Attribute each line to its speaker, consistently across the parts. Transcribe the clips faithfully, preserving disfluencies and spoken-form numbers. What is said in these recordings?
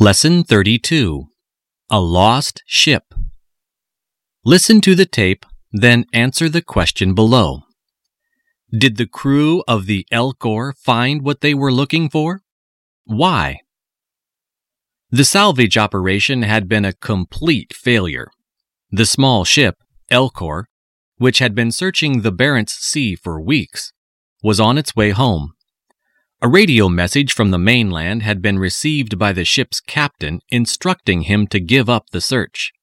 Speaker 1: Lesson thirty-two. A Lost Ship. Listen to the tape, then answer the question below. Did the crew of the Elcor find what they were looking for? Why? The salvage operation had been a complete failure. The small ship, Elcor, which had been searching the Barents Sea for weeks, was on its way home. A radio message from the mainland had been received by the ship's captain instructing him to give up the search.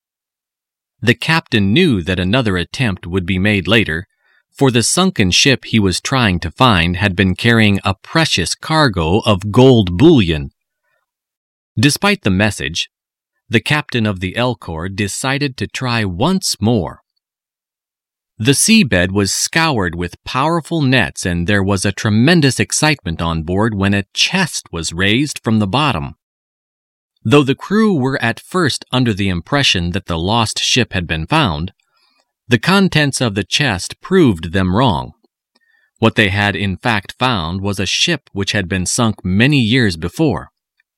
Speaker 1: The captain knew that another attempt would be made later, for the sunken ship he was trying to find had been carrying a precious cargo of gold bullion. Despite the message, the captain of the Elcor decided to try once more. The seabed was scoured with powerful nets, and there was a tremendous excitement on board when a chest was raised from the bottom. Though the crew were at first under the impression that the lost ship had been found, the contents of the chest proved them wrong. What they had in fact found was a ship which had been sunk many years before.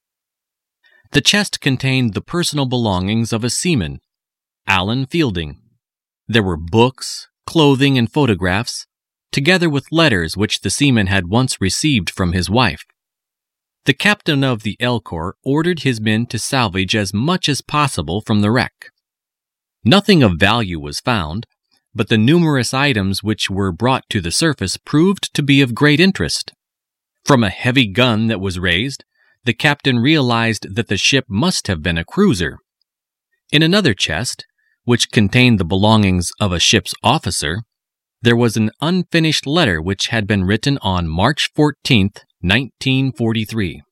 Speaker 1: The chest contained the personal belongings of a seaman, Alan Fielding. There were books, clothing, and photographs, together with letters which the seaman had once received from his wife. The captain of the Elcor ordered his men to salvage as much as possible from the wreck. Nothing of value was found, but the numerous items which were brought to the surface proved to be of great interest. From a heavy gun that was raised, the captain realized that the ship must have been a cruiser. In another chest, which contained the belongings of a ship's officer, there was an unfinished letter which had been written on March fourteenth, nineteen forty-three.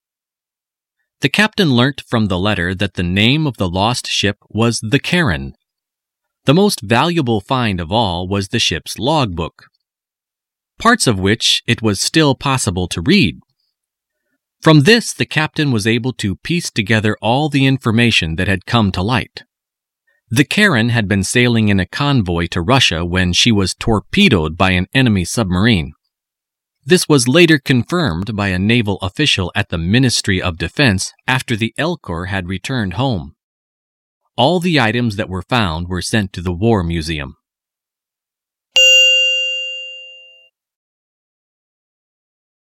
Speaker 1: The captain learnt from the letter that the name of the lost ship was the Karen. The most valuable find of all was the ship's logbook, parts of which it was still possible to read. From this, the captain was able to piece together all the information that had come to light. The Karen had been sailing in a convoy to Russia when she was torpedoed by an enemy submarine. This was later confirmed by a naval official at the Ministry of Defense after the Elcor had returned home. All the items that were found were sent to the War Museum.